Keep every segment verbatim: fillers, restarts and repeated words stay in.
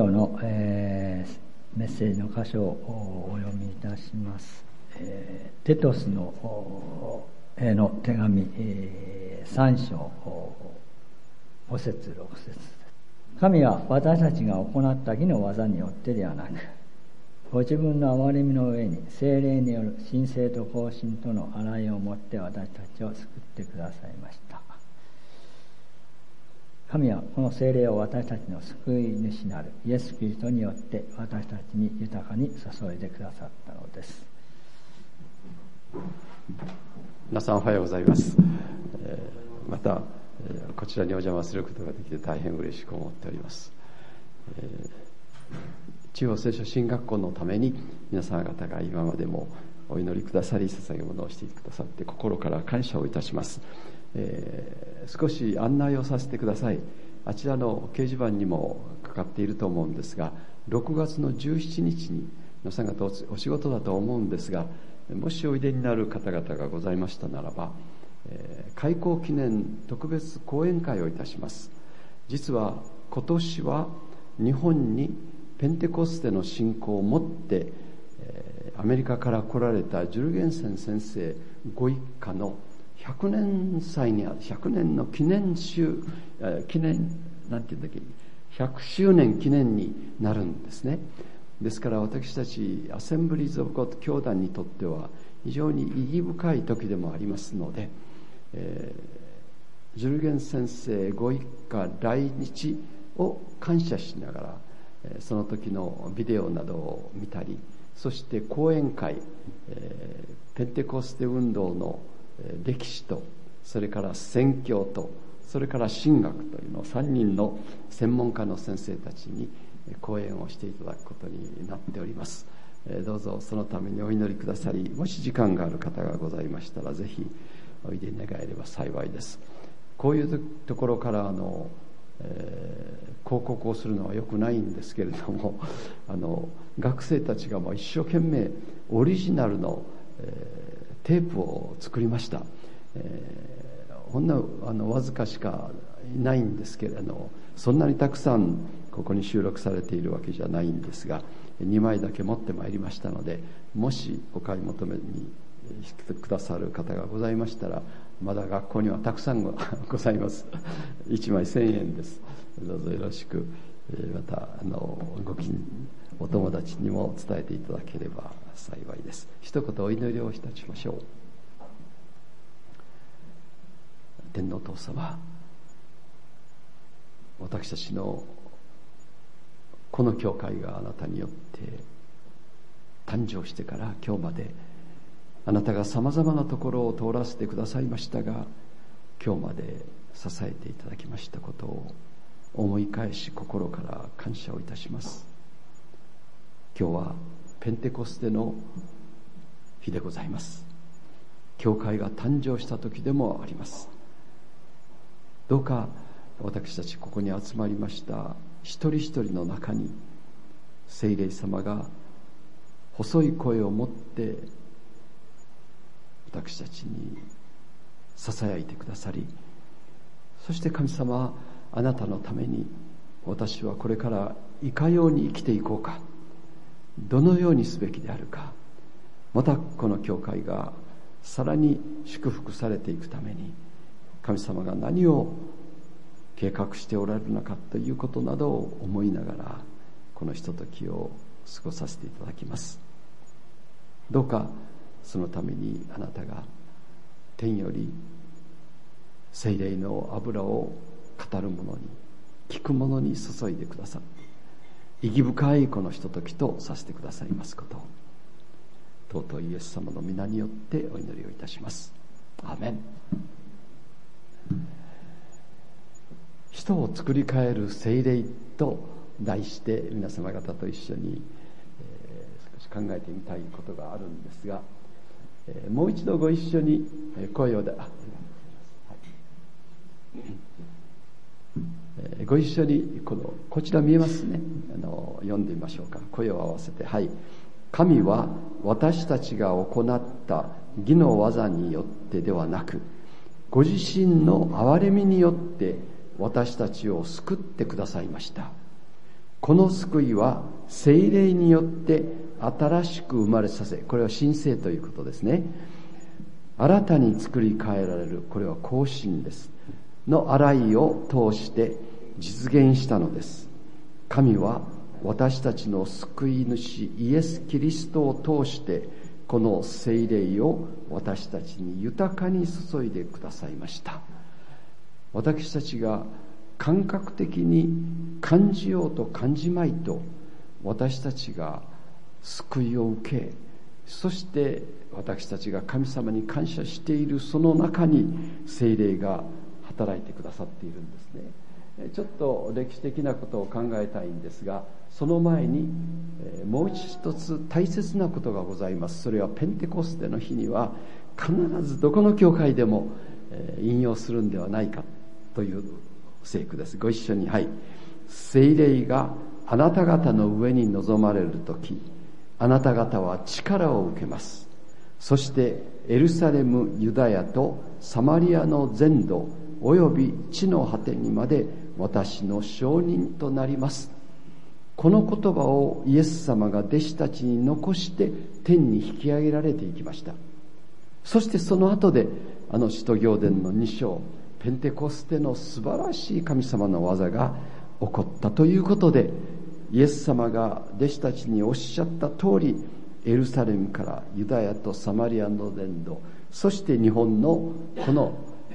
今日の、えー、メッセージの箇所をお読みいたします。えー、テトスのへの手紙、えー、さん章ご節ろく節。神は私たちが行った義の技によってではなく、ご自分の憐れみの上に聖霊による神聖と更新との洗いをもって私たちを救ってくださいました。神はこの聖霊を私たちの救い主なるイエス・キリストによって私たちに豊かに注いでくださったのです。 皆さんおはようございます。えー、また、えー、こちらにお邪魔することができて大変嬉しく思っております。えー、地方聖書神学校のために皆様方が今までもお祈りくださり捧げ物をしてくださって心から感謝をいたします。えー、少し案内をさせてください。あちらの掲示板にもかかっていると思うんですが、ろくがつのじゅうしちにちに皆さん方お仕事だと思うんですが、もしおいでになる方々がございましたならば、えー、開校記念特別講演会をいたします。実は今年は日本にペンテコステの信仰を持って、えー、アメリカから来られたジュルゲンセン先生ご一家のひゃくねんさいにあるひゃくねんの記念週、記念なんていうんだっけ、ひゃくしゅうねん記念になるんですね。ですから私たちアセンブリーズ・オブ・ゴッド教団にとっては非常に意義深い時でもありますので、えー、ジュルゲン先生ご一家来日を感謝しながら、その時のビデオなどを見たり、そして講演会、えー、ペンテコステ運動の歴史と、それから宣教と、それから神学というのをさんにんの専門家の先生たちに講演をしていただくことになっております。どうぞそのためにお祈りくださり、もし時間がある方がございましたらぜひおいで願えれば幸いです。こういうところからあの、えー、広告をするのはよくないんですけれども、あの学生たちがもう一生懸命オリジナルの、えーテープを作りました。えー、ほんのあのわずかしかいないんですけれど、そんなにたくさんここに収録されているわけじゃないんですが、にまいだけ持ってまいりましたので、もしお買い求めにしてくださる方がございましたら、まだ学校にはたくさんございます。いちまいせんえんです。どうぞよろしく、またあのご近お友達にも伝えていただければ幸いです。一言お祈りをいたしましょう。天皇父様、私たちのこの教会があなたによって誕生してから今日まで、あなたがさまざまなところを通らせてくださいましたが、今日まで支えていただきましたことを思い返し心から感謝をいたします。今日はペンテコステの日でございます。教会が誕生した時でもあります。どうか私たちここに集まりました一人一人の中に、聖霊様が細い声を持って私たちにささやいてくださり、そして神様、あなたのために私はこれからいかように生きていこうか、どのようにすべきであるか、またこの教会がさらに祝福されていくために神様が何を計画しておられるのかということなどを思いながら、このひとときを過ごさせていただきます。どうかそのためにあなたが天より聖霊の油を語る者に、聞く者に注いでくださって、意義深いこのひとときとさせてくださいますことを、尊いイエス様の皆によってお祈りをいたします。アーメン。人を作り変える聖霊と題して皆様方と一緒に、えー、少し考えてみたいことがあるんですが、えー、もう一度ご一緒に声を出、あ、えー、ご一緒にこのこちら見えますね、あの読んでみましょうか。声を合わせて、はい。神は私たちが行った義の技によってではなく、ご自身の憐れみによって私たちを救ってくださいました。 この救いは聖霊によって新しく生まれさせ、これは新生ということですね。新たに作り変えられる、これは更新ですの洗いを通して実現したのです。神は私たちの救い主イエス・キリストを通してこの聖霊を私たちに豊かに注いでくださいました。私たちが感覚的に感じようと感じまいと、私たちが救いを受け、そして私たちが神様に感謝しているその中に聖霊が働いてくださっているんですね。ちょっと歴史的なことを考えたいんですが、その前にもう一つ大切なことがございます。それはペンテコステの日には必ずどこの教会でも引用するんではないかという聖句です。ご一緒に。はい。聖霊があなた方の上に臨まれるとき、あなた方は力を受けます。そしてエルサレム、ユダヤとサマリアの全土および地の果てにまで私の証人となります。この言葉をイエス様が弟子たちに残して天に引き上げられていきました。そしてその後であの使徒行伝のに章、ペンテコステの素晴らしい神様の技が起こったということで、イエス様が弟子たちにおっしゃった通り、エルサレムからユダヤとサマリアの全土、そして日本のこの、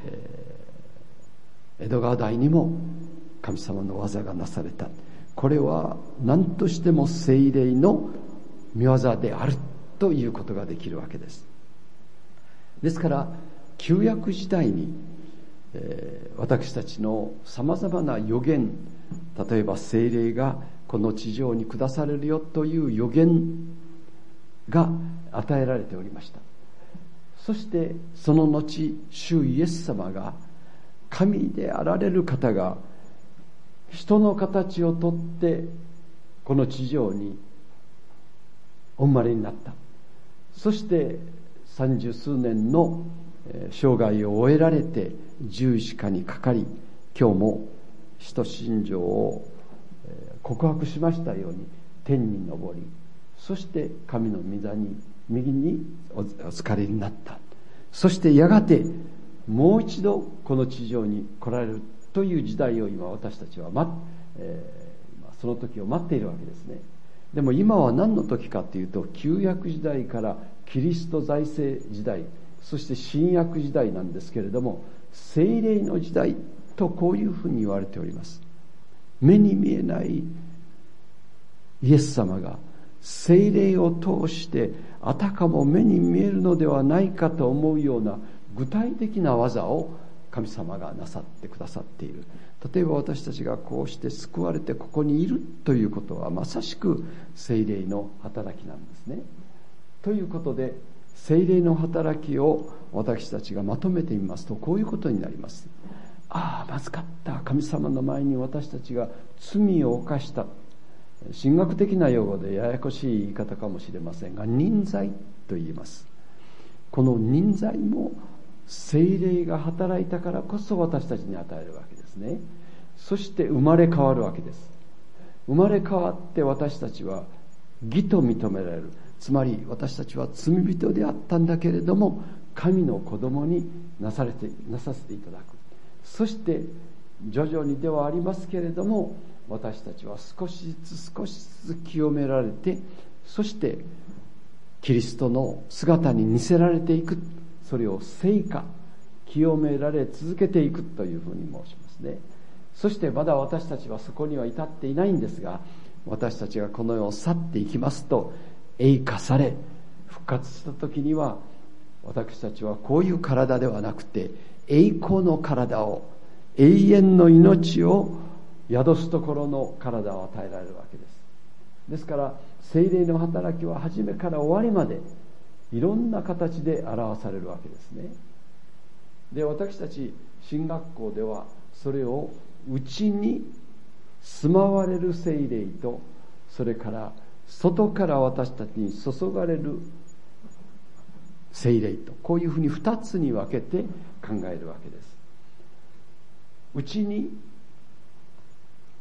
えー、江戸川台にも神様の技がなされた。これは何としても聖霊の御業であるということができるわけです。ですから旧約時代に、えー、私たちのさまざまな予言、例えば聖霊がこの地上に下されるよという予言が与えられておりました。そしてその後、主イエス様が神であられる方が人の形をとってこの地上にお生まれになった。そして三十数年の生涯を終えられて十字架にかかり、今日も使徒信条を告白しましたように天に昇り、そして神の御座に右にお疲れになった。そしてやがてもう一度この地上に来られるという時代を今私たちは待、えー、その時を待っているわけですね。でも今は何の時かというと、旧約時代からキリスト在世時代、そして新約時代なんですけれども、聖霊の時代とこういうふうに言われております。目に見えないイエス様が聖霊を通してあたかも目に見えるのではないかと思うような具体的な技を神様がなさってくださっている。例えば私たちがこうして救われてここにいるということはまさしく聖霊の働きなんですね。ということで聖霊の働きを私たちがまとめてみますと、こういうことになります。ああ、まずかった。神様の前に私たちが罪を犯した。神学的な用語でややこしい言い方かもしれませんが、任罪と言います。この任罪も聖霊が働いたからこそ私たちに与えるわけですね。そして生まれ変わるわけです。生まれ変わって私たちは義と認められる。つまり私たちは罪人であったんだけれども、神の子供になされてなさせていただく。そして徐々にではありますけれども、私たちは少しずつ少しずつ清められて、そしてキリストの姿に似せられていく。それを聖化、清められ続けていくというふうに申しますね。そしてまだ私たちはそこには至っていないんですが、私たちがこの世を去っていきますと、栄化され復活した時には、私たちはこういう体ではなくて栄光の体を、永遠の命を宿すところの体を与えられるわけです。ですから聖霊の働きは初めから終わりまでいろんな形で表されるわけですね。で、私たち神学校ではそれを内に住まわれる聖霊と、それから外から私たちに注がれる聖霊と、こういうふうに二つに分けて考えるわけです。内に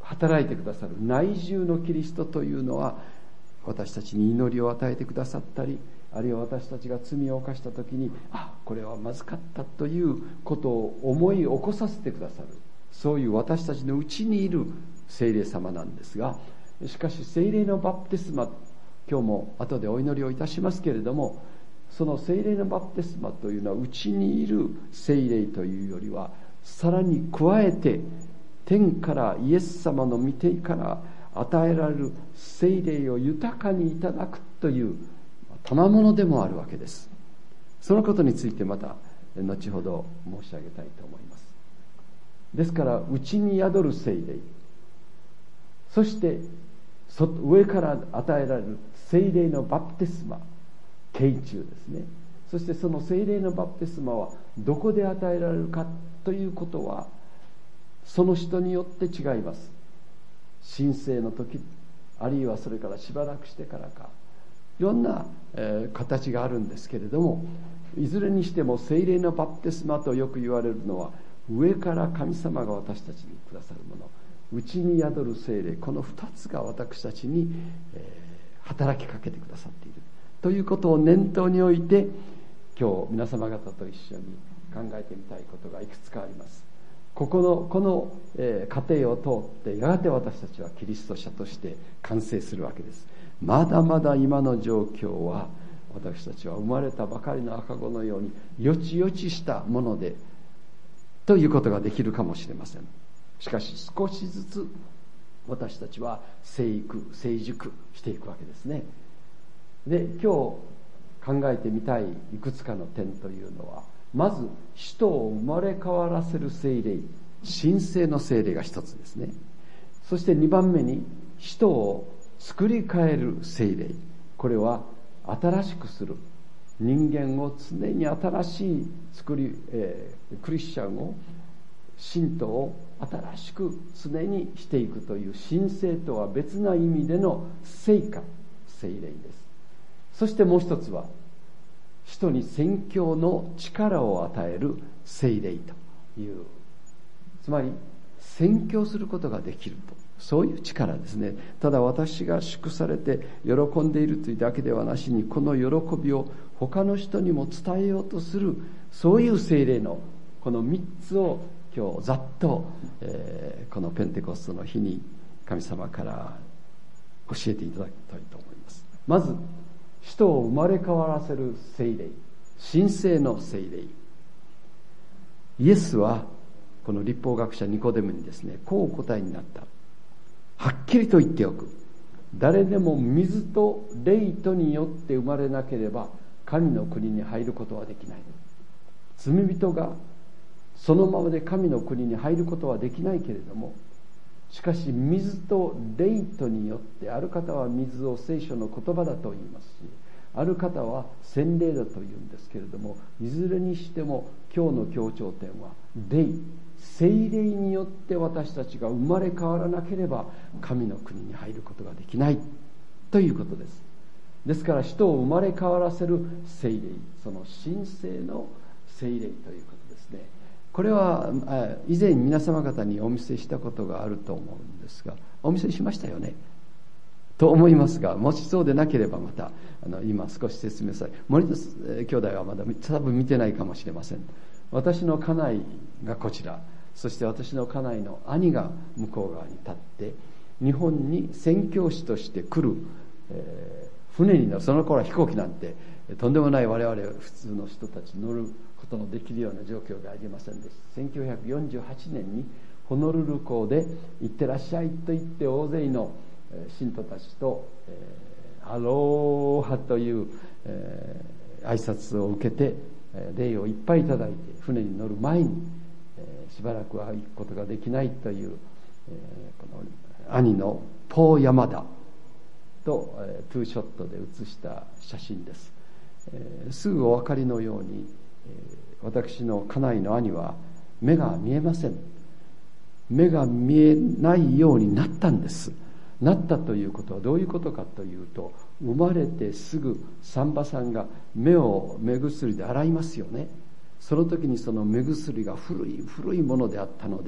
働いてくださる内住のキリストというのは、私たちに祈りを与えてくださったり、あるいは私たちが罪を犯した時に、あ、これはまずかったということを思い起こさせてくださる、そういう私たちのうちにいる聖霊様なんですが、しかし聖霊のバプテスマ、今日も後でお祈りをいたしますけれども、その聖霊のバプテスマというのは、うちにいる聖霊というよりは、さらに加えて天からイエス様の御手から与えられる聖霊を豊かにいただくという賜物でもあるわけです。そのことについてまた後ほど申し上げたいと思います。ですから、うちに宿る聖霊、そして上から与えられる聖霊のバプテスマ、慶中ですね。そしてその聖霊のバプテスマはどこで与えられるかということは、その人によって違います。申請の時、あるいはそれからしばらくしてからか、いろんな、えー、形があるんですけれども、いずれにしても聖霊のバプテスマとよく言われるのは、上から神様が私たちにくださるもの、うちに宿る聖霊、この二つが私たちに、えー、働きかけてくださっているということを念頭に置いて、今日皆様方と一緒に考えてみたいことがいくつかあります。ここのこの、えー、過程を通って、やがて私たちはキリスト者として完成するわけです。まだまだ今の状況は、私たちは生まれたばかりの赤子のようによちよちしたものでということができるかもしれません。しかし少しずつ私たちは成育成熟していくわけですね。で、今日考えてみたいいくつかの点というのは、まず人を生まれ変わらせる聖霊、神聖の聖霊が一つですね。そして二番目に人を作り変える聖霊、これは新しくする、人間を常に新しい作り、えー、クリスチャンを、信徒を新しく常にしていくという神聖とは別な意味での聖化、聖霊です。そしてもう一つは、人に宣教の力を与える聖霊という、つまり宣教することができると、そういう力ですね。ただ私が祝されて喜んでいるというだけではなしに、この喜びを他の人にも伝えようとする、そういう聖霊のこの三つを今日ざっと、えー、このペンテコステの日に神様から教えていただきたいと思います。まず、人を生まれ変わらせる聖霊、神聖の聖霊。イエスはこの律法学者ニコデムにですね、こうお答えになった。はっきりと言っておく。誰でも水と霊とによって生まれなければ神の国に入ることはできない。罪人がそのままで神の国に入ることはできないけれども、しかし水と霊とによって、ある方は水を聖書の言葉だと言いますし、ある方は洗礼だと言うんですけれども、いずれにしても今日の強調点は霊、聖霊によって私たちが生まれ変わらなければ神の国に入ることができないということです。ですから人を生まれ変わらせる聖霊、その神聖の聖霊ということですね。これは以前皆様方にお見せしたことがあると思うんですが、お見せしましたよねと思いますが、もしそうでなければまたあの今少し説明され、森田兄弟はまだ多分見てないかもしれません。私の家内がこちら、そして私の家内の兄が向こう側に立って、日本に宣教師として来る、えー、船に乗る。その頃は飛行機なんてとんでもない我々普通の人たち乗ることのできるような状況がありませんでした。せんきゅうひゃくよんじゅうはちねんにホノルル港で行ってらっしゃいと言って大勢の信徒たちと、えー、アローハという、えー、挨拶を受けて礼をいっぱいいただいて船に乗る前に、えー、しばらくは行くことができないという、えー、この兄のポー・ヤマダと、えー、ツーショットで写した写真です。えー、すぐお分かりのように、えー、私の家内の兄は目が見えません。目が見えないようになったんです。なったということはどういうことかというと、生まれてすぐ産婆さんが目を目薬で洗いますよね。その時にその目薬が古い古いものであったので、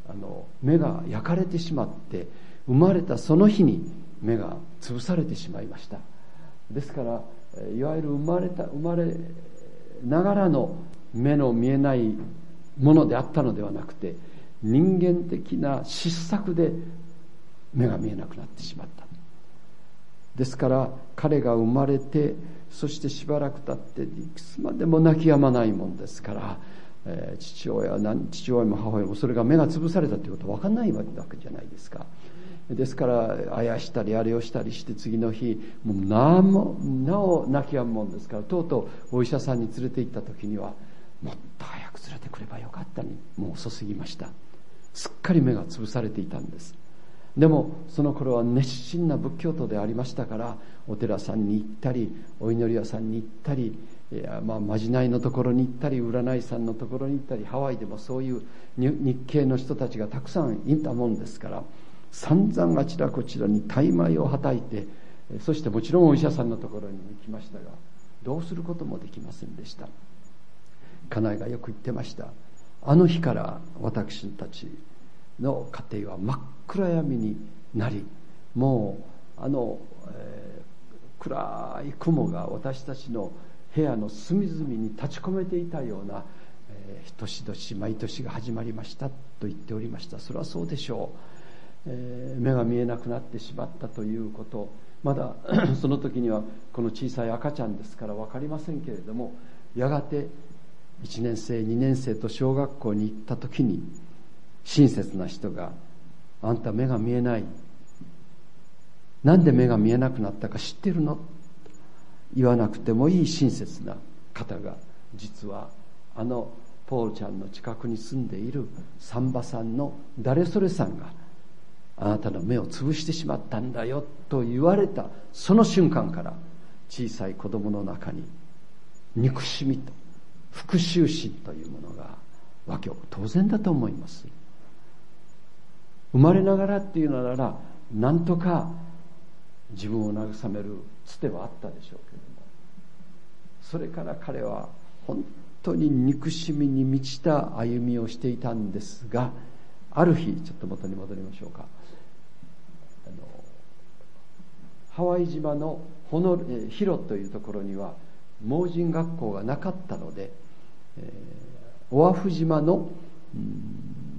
あの目が焼かれてしまって、生まれたその日に目が潰されてしまいました。ですからいわゆる生まれた生まれながらの目の見えないものであったのではなくて、人間的な失策で目が見えなくなってしまった。ですから彼が生まれて、そしてしばらく経っていくつまでも泣き止まないもんですから、えー、父親父親も母親もそれが目が潰されたということは分かんないわけじゃないですか。ですからあやしたりあれをしたりして、次の日もうなもなお泣き止むもんですから、とうとうお医者さんに連れて行った時には、もっと早く連れてくればよかったに、もう遅すぎました。すっかり目が潰されていたんです。でもその頃は熱心な仏教徒でありましたから、お寺さんに行ったり、お祈り屋さんに行ったり、いやまあまじないのところに行ったり、占い師さんのところに行ったり、ハワイでもそういう日系の人たちがたくさんいたもんですから、散々あちらこちらに大枚をはたいて、そしてもちろんお医者さんのところにも行きましたが、どうすることもできませんでした。家内がよく言ってました。あの日から私たちの家庭は真っ暗闇になり、もうあの、えー、暗い雲が私たちの部屋の隅々に立ち込めていたような、えー、年々毎年が始まりましたと言っておりました。それはそうでしょう。えー、目が見えなくなってしまったということ、まだその時にはこの小さい赤ちゃんですから分かりませんけれども、やがていちねん生にねん生と小学校に行った時に、親切な人が、あんた目が見えない、なんで目が見えなくなったか知ってるの、言わなくてもいい親切な方が、実はあのポールちゃんの近くに住んでいる産婆さんの誰それさんが、あなたの目を潰してしまったんだよと言われたその瞬間から、小さい子供の中に憎しみと復讐心というものが湧き起こる。当然だと思います。生まれながらっていうのなら、なんとか自分を慰めるつてはあったでしょうけれども、それから彼は本当に憎しみに満ちた歩みをしていたんですが、ある日、ちょっと元に戻りましょうか。あのハワイ島のホノルヒロというところには盲人学校がなかったので、えー、オアフ島の、うん、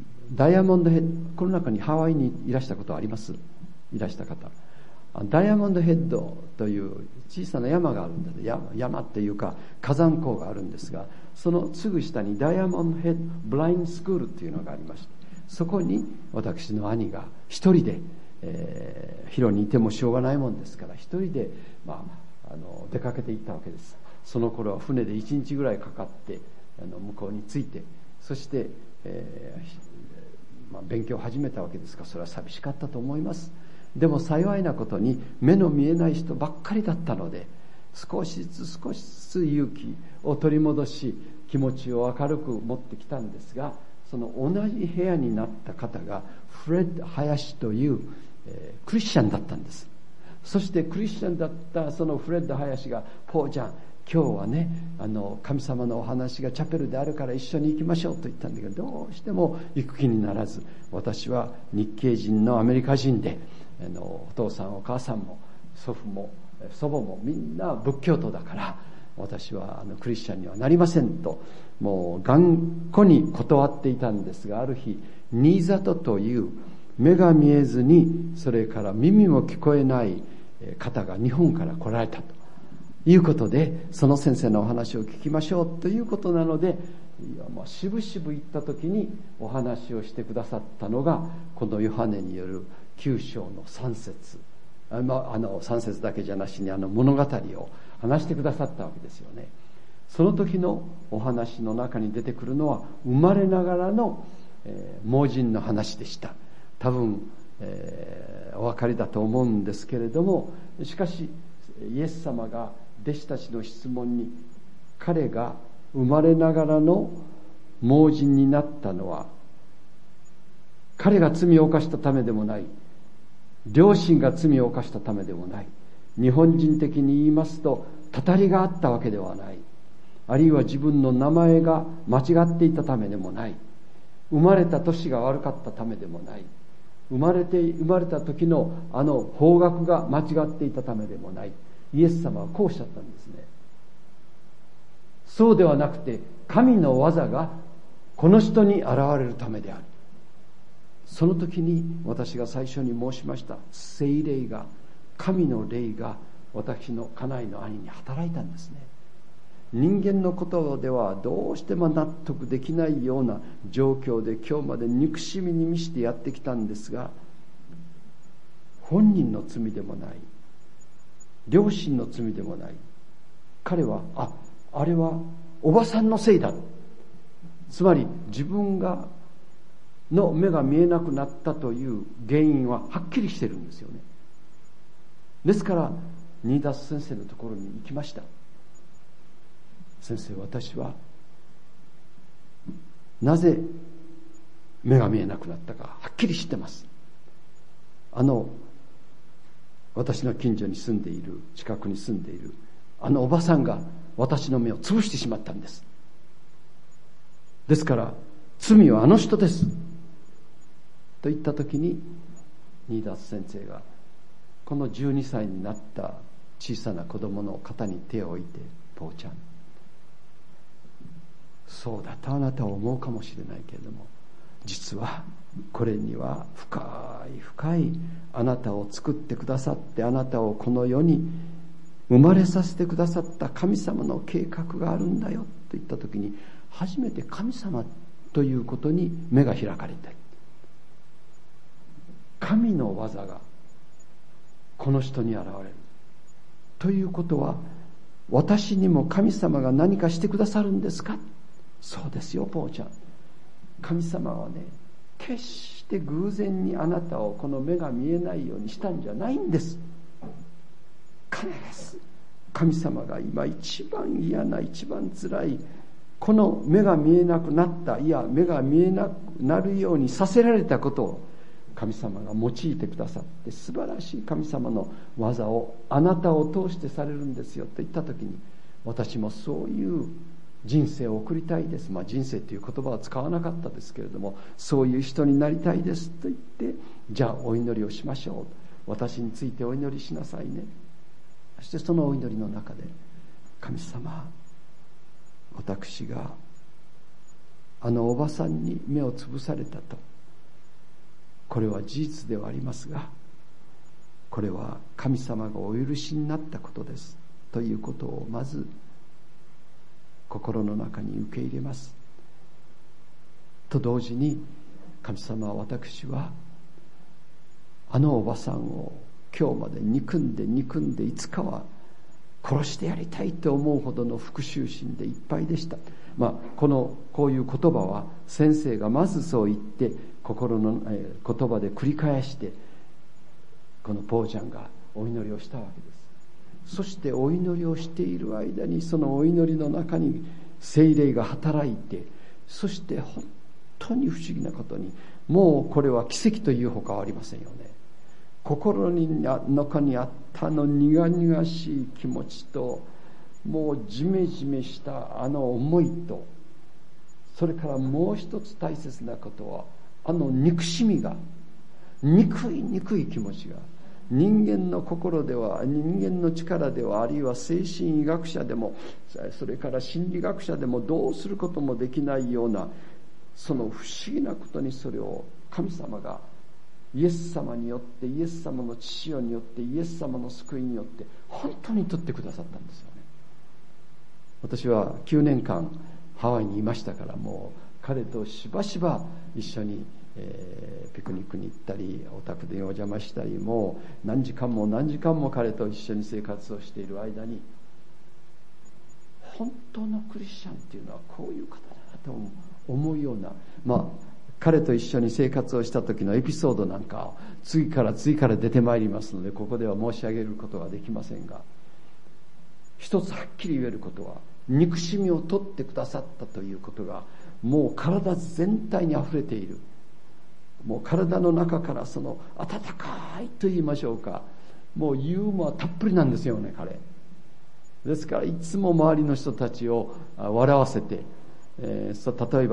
ダイヤモンドヘッド、この中にハワイにいらしたことはあります？いらした方。ダイヤモンドヘッドという小さな山があるんです。山、山っていうか火山港があるんですが、そのすぐ下にダイヤモンドヘッドブラインドスクールっていうのがありまして、そこに私の兄が一人で、えー、広にいてもしょうがないもんですから、一人で、まあ、あの出かけていったわけです。その頃は船で一日ぐらいかかってあの向こうに着いて、そして、えーまあ、勉強を始めたわけですが、それは寂しかったと思います。でも幸いなことに目の見えない人ばっかりだったので、少しずつ少しずつ勇気を取り戻し、気持ちを明るく持ってきたんですが、その同じ部屋になった方がフレッド・ハヤシという、えー、クリスチャンだったんです。そしてクリスチャンだったそのフレッド・ハヤシが、ポーちゃん今日はね、あの神様のお話がチャペルであるから一緒に行きましょうと言ったんだけど、どうしても行く気にならず、私は日系人のアメリカ人で、あのお父さんお母さんも祖父も祖母もみんな仏教徒だから、私はあのクリスチャンにはなりませんと、もう頑固に断っていたんですが、ある日新里という目が見えずに、それから耳も聞こえない方が日本から来られたということで、その先生のお話を聞きましょうということなので、いやまあしぶしぶ行った時にお話をしてくださったのが、このヨハネによるきゅう章のさん節、あのあのさん節だけじゃなしに、あの物語を話してくださったわけですよね。その時のお話の中に出てくるのは、生まれながらの、えー、盲人の話でした。多分、えー、お分かりだと思うんですけれども、しかしイエス様が弟子たちの質問に、彼が生まれながらの盲人になったのは彼が罪を犯したためでもない、両親が罪を犯したためでもない、日本人的に言いますとたたりがあったわけではない、あるいは自分の名前が間違っていたためでもない、 生まれた年が悪かったためでもない。生まれて、生まれた時のあの方角が間違っていたためでもない。イエス様はこうおっしゃったんですね。そうではなくて、神の技がこの人に現れるためである。その時に私が最初に申しました聖霊が、神の霊が私の家内の兄に働いたんですね。人間のことではどうしても納得できないような状況で今日まで憎しみに満ちてやってきたんですが、本人の罪でもない、両親の罪でもない。彼はああれはおばさんのせいだ、つまり自分がの目が見えなくなったという原因ははっきりしてるんですよね。ですからニーダス先生のところに行きました。先生、私はなぜ目が見えなくなったかはっきり知ってます。あの私の近所に住んでいる、近くに住んでいるあのおばさんが私の目を潰してしまったんです。ですから罪はあの人ですと言ったときに、ニーダス先生がこのじゅうにさいになった小さな子供の肩に手を置いて、ポーちゃん、そうだとあなたは思うかもしれないけれども、実はこれには深い深いあなたを作ってくださって、あなたをこの世に生まれさせてくださった神様の計画があるんだよと言ったときに、初めて神様ということに目が開かれて、神の技がこの人に現れるということは、私にも神様が何かしてくださるんですか。そうですよ、ポーちゃん。神様はね、決して偶然にあなたをこの目が見えないようにしたんじゃないんです。必ず神様が今一番嫌な、一番辛いこの目が見えなくなった、いや目が見えなくなるようにさせられたことを神様が用いてくださって、素晴らしい神様の技をあなたを通してされるんですよと言ったときに、私もそういう人生を送りたいです。まあ人生という言葉は使わなかったですけれども、そういう人になりたいですと言って、じゃあお祈りをしましょう、私についてお祈りしなさいね。そしてそのお祈りの中で、神様、私があのおばさんに目をつぶされたと、これは事実ではありますが、これは神様がお許しになったことですということをまず心の中に受け入れますと同時に、神様は私はあのおばさんを今日まで憎んで憎んでいつかは殺してやりたいと思うほどの復讐心でいっぱいでした。まあ、このこういう言葉は先生がまずそう言って心の、えー、言葉で繰り返して、このポーちゃんがお祈りをしたわけです。そしてお祈りをしている間に、そのお祈りの中に聖霊が働いて、そして本当に不思議なことに、もうこれは奇跡というほかはありませんよね。心に中にあったあの苦々しい気持ちと、もうジメジメしたあの思いと、それからもう一つ大切なことは、あの憎しみが、憎い憎い気持ちが、人間の心では、人間の力では、あるいは精神医学者でも、それから心理学者でもどうすることもできないような、その不思議なことに、それを神様がイエス様によって、イエス様の父よによって、イエス様の救いによって本当に取ってくださったんですよね。私はきゅうねんかんハワイにいましたから、もう彼としばしば一緒に、えー、ピクニックに行ったり、お宅でお邪魔したり、もう何時間も何時間も彼と一緒に生活をしている間に、本当のクリスチャンっていうのはこういう方だなと思うような、まあ彼と一緒に生活をした時のエピソードなんかを次から次から出てまいりますので、ここでは申し上げることができませんが、一つはっきり言えることは、憎しみを取ってくださったということがもう体全体にあふれている。もう体の中からその温かいと言いましょうか、もうユーモアたっぷりなんですよね、彼ですからいつも周りの人たちを笑わせて、えー、例えば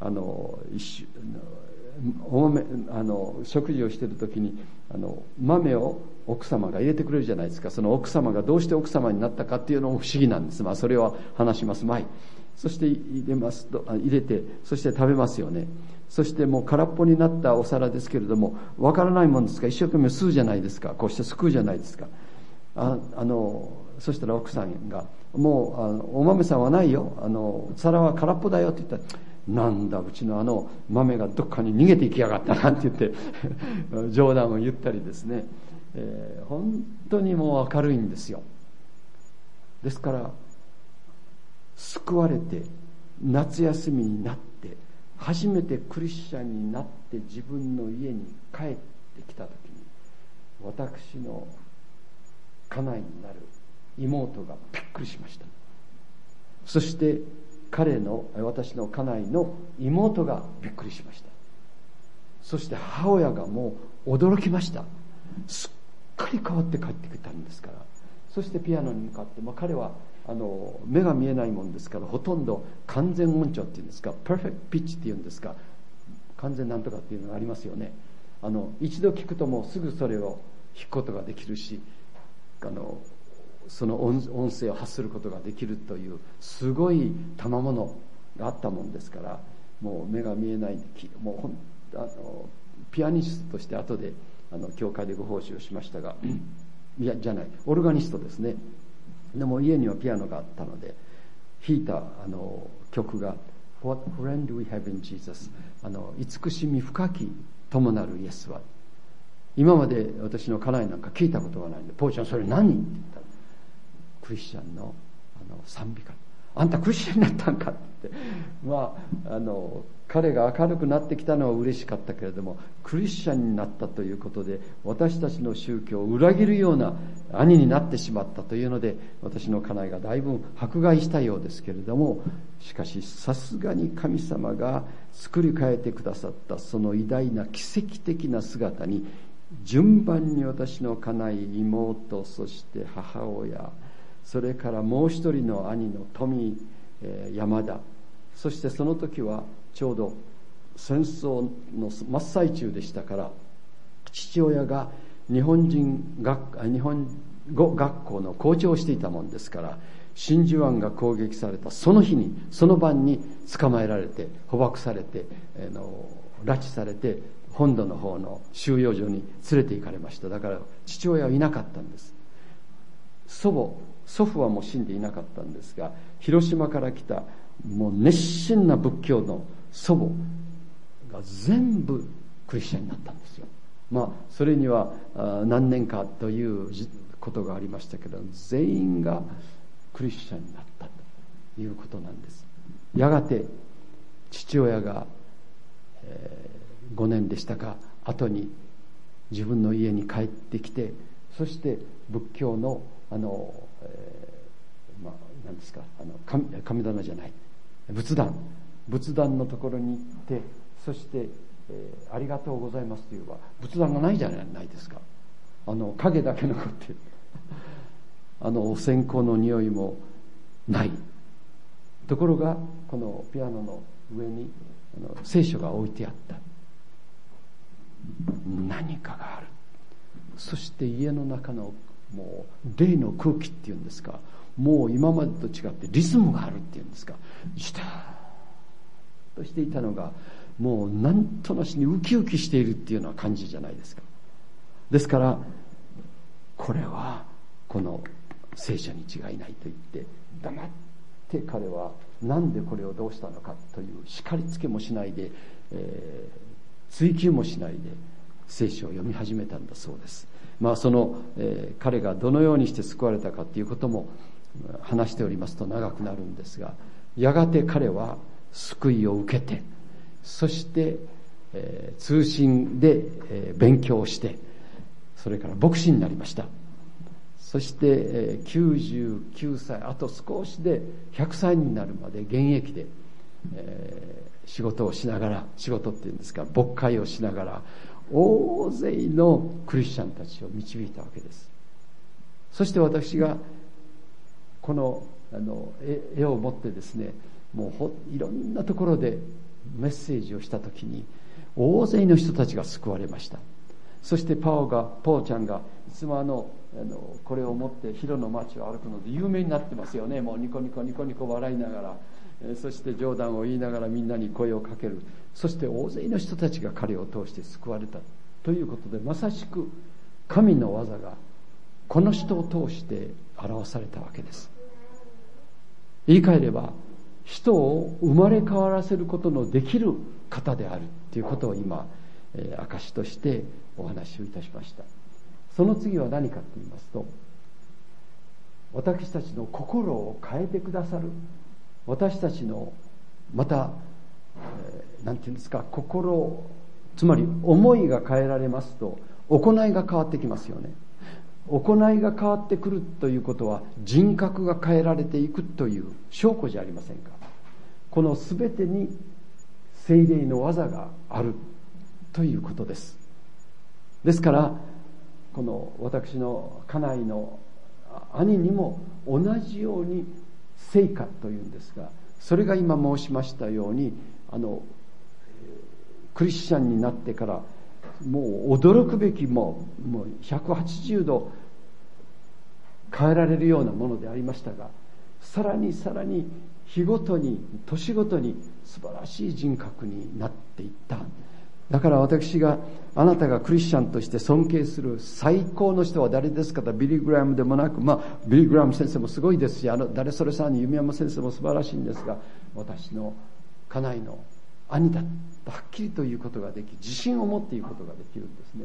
あの一お豆あの食事をしている時にあの豆を奥様が入れてくれるじゃないですか。その奥様がどうして奥様になったかっていうのも不思議なんです。まあそれは話します前。そして入れますと入れて、そして食べますよね。そしてもう空っぽになったお皿ですけれども、わからないもんですから一生懸命吸うじゃないですか。こうしてすくうじゃないですか。ああのそしたら奥さんがもうあのお豆さんはないよ、あの皿は空っぽだよって言ったら、なんだうちのあの豆がどっかに逃げていきやがったなんて言って冗談を言ったりですね、えー、本当にもう明るいんですよ。ですから救われて夏休みになって初めてクリスチャンになって自分の家に帰ってきた時に、私の家内になる妹がびっくりしました。そして彼の私の家内の妹がびっくりしました。そして母親がもう驚きました。すっかり変わって帰ってきたんですから。そしてピアノに向かって、まあ、彼はあの目が見えないもんですから、ほとんど完全音調っていうんですか、パーフェクトピッチっていうんですか、完全なんとかっていうのがありますよね。あの一度聞くともうすぐそれを弾くことができるし、あのその 音, 音声を発することができるというすごい賜物があったもんですから、もう目が見えない、もうほんあのピアニストとして後であの教会でご奉仕をしましたがいやじゃないオルガニストですね。でも家にはピアノがあったので弾いたあの曲が What friend we have in Jesus、 あの慈しみ深き友なるイエスは、今まで私の家内なんか聞いたことがないんで、ポーちゃんそれ何って言ったら、クリスチャンのあの賛美歌、あんたクリスチャンになったんかって言って、まああの彼が明るくなってきたのは嬉しかったけれども、クリスチャンになったということで私たちの宗教を裏切るような兄になってしまったというので、私の家内がだいぶ迫害したようですけれども、しかしさすがに神様が作り変えてくださったその偉大な奇跡的な姿に、順番に私の家内、妹、そして母親、それからもう一人の兄の富、えー、山田、そしてその時はちょうど戦争の真っ最中でしたから、父親が日本人学日本語学校の校長をしていたもんですから、真珠湾が攻撃されたその日にその晩に捕まえられて捕獲されて、えー、の拉致されて本土の方の収容所に連れて行かれました。だから父親はいなかったんです。祖母祖父はもう死んでいなかったんですが、広島から来たもう熱心な仏教の祖母が全部クリスチャンになったんですよ。まあそれには何年かということがありましたけど、全員がクリスチャンになったということなんです。やがて父親が、えー、ごねんでしたか後に自分の家に帰ってきて、そして仏教のあの、えー、まあ何ですか、あの 神, 神棚じゃない仏壇仏壇のところに行って、そして、えー、ありがとうございますと言えば仏壇がないじゃないですか。あの影だけ残っているあのお線香の匂いもないところが、このピアノの上にあの聖書が置いてあった。何かがある。そして家の中のもう霊の空気っていうんですか、もう今までと違ってリズムがあるっていうんですか、シターッとしていたのがもうなんとなしにウキウキしているっていうような感じじゃないですか。ですからこれはこの聖書に違いないと言って黙って彼はなんでこれをどうしたのかという叱りつけもしないで、えー、追求もしないで聖書を読み始めたんだそうです。まあその、えー、彼がどのようにして救われたかということも話しておりますと長くなるんですが、やがて彼は救いを受けて、そして、えー、通信で、えー、勉強をして、それから牧師になりました。そして、えー、きゅうじゅうきゅうさい、あと少しでひゃくさいになるまで現役で、えー、仕事をしながら、仕事っていうんですか、牧会をしながら大勢のクリスチャンたちを導いたわけです。そして私がこの、あの絵を持ってですね、もうほいろんなところでメッセージをしたときに大勢の人たちが救われました。そしてパオがパオちゃんがいつもあのあのこれを持ってヒロの街を歩くので有名になってますよね。もうニコニコニコニコ笑いながら、えそして冗談を言いながらみんなに声をかける。そして大勢の人たちが彼を通して救われたということで、まさしく神の技がこの人を通して表されたわけです。言い換えれば、人を生まれ変わらせることのできる方であるということを今、えー、証としてお話をいたしました。その次は何かと言いますと、私たちの心を変えてくださる、私たちのまた、えー、なんていうんですか、心、つまり思いが変えられますと行いが変わってきますよね。行いが変わってくるということは人格が変えられていくという証拠じゃありませんか。このすべてに聖霊の技があるということです。ですからこの私の家内の兄にも同じように聖化というんですが、それが今申しましたように、あのクリスチャンになってからもう驚くべきもう、もうひゃくはちじゅうど変えられるようなものでありましたが、さらにさらに日ごとに年ごとに素晴らしい人格になっていった。だから私があなたがクリスチャンとして尊敬する最高の人は誰ですかと、ビリー・グラムでもなく、まあビリー・グラム先生もすごいですし、あの誰それさんに弓山先生も素晴らしいんですが、私の家内の兄だとはっきりということができ、自信を持っていることができるんですね。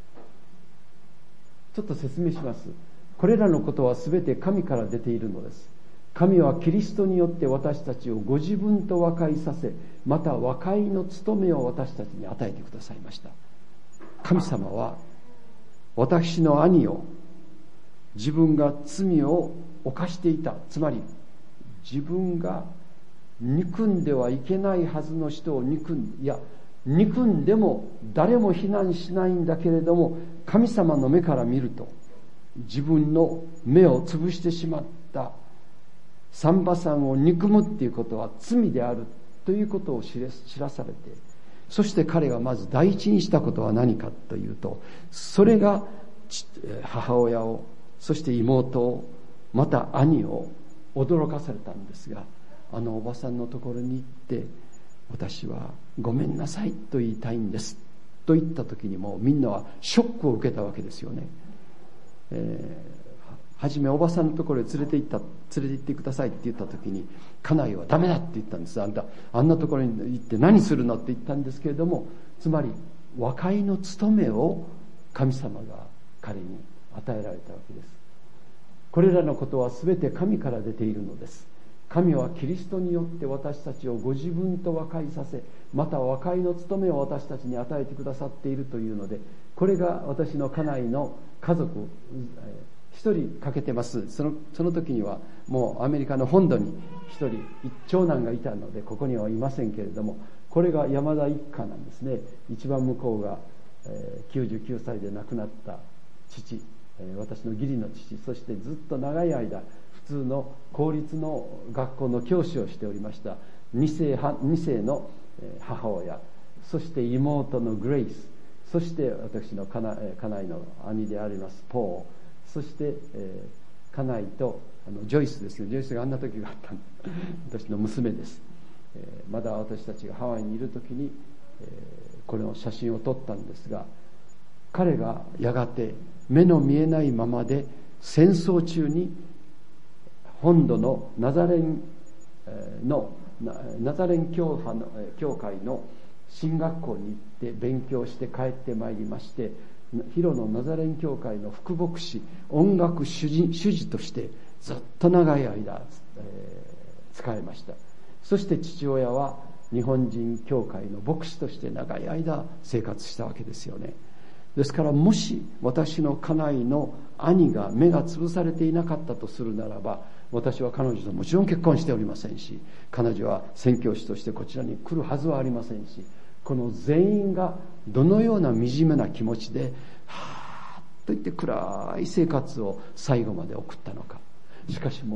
ちょっと説明します。これらのことはすべて神から出ているのです。神はキリストによって私たちをご自分と和解させ、また和解の務めを私たちに与えてくださいました。神様は私の兄を、自分が罪を犯していた、つまり自分が憎んではいけないはずの人を憎んで、いや憎んでも誰も非難しないんだけれども、神様の目から見ると自分の目を潰してしまったサンバさんを憎むっていうことは罪であるということを知らされて、そして彼がまず第一にしたことは何かというと、それが母親を、そして妹を、また兄を驚かされたんですが、あのおばさんのところに行って、私はごめんなさいと言いたいんですと言った時にも、みんなはショックを受けたわけですよね。えー、はじめおばさんのところへ連れて行った連れて行ってくださいって言った時に、家内はダメだって言ったんです。あんたあんなところに行って何するのって言ったんですけれども、つまり和解の務めを神様が彼に与えられたわけです。これらのことは全て神から出ているのです。神はキリストによって私たちをご自分と和解させ、また和解の務めを私たちに与えてくださっているというので、これが私の家内の家族一人欠けてます。そのその時にはもうアメリカの本土に一人長男がいたのでここにはいませんけれども、これが山田一家なんですね。一番向こうがきゅうじゅうきゅうさいで亡くなった父、私の義理の父、そしてずっと長い間普通の公立の学校の教師をしておりました二世、二世の母親、そして妹のグレイス、そして私の家内の兄でありますポー、そして、えー、家内とあのジョイスですね。ジョイスがあんな時があった私の娘です、えー、まだ私たちがハワイにいる時に、えー、これの写真を撮ったんですが、彼がやがて目の見えないままで戦争中に本土のナザレンのナザレン教派の教会の進学校に行って勉強して帰ってまいりまして、ヒロのナザレン教会の副牧師、音楽主事、主事としてずっと長い間、えー、仕えました。そして父親は日本人教会の牧師として長い間生活したわけですよね。ですからもし私の家内の兄が目が潰されていなかったとするならば、私は彼女ともちろん結婚しておりませんし、彼女は宣教師としてこちらに来るはずはありませんし、この全員がどのような惨めな気持ちではーっと言って暗い生活を最後まで送ったのか。しかしもうすっ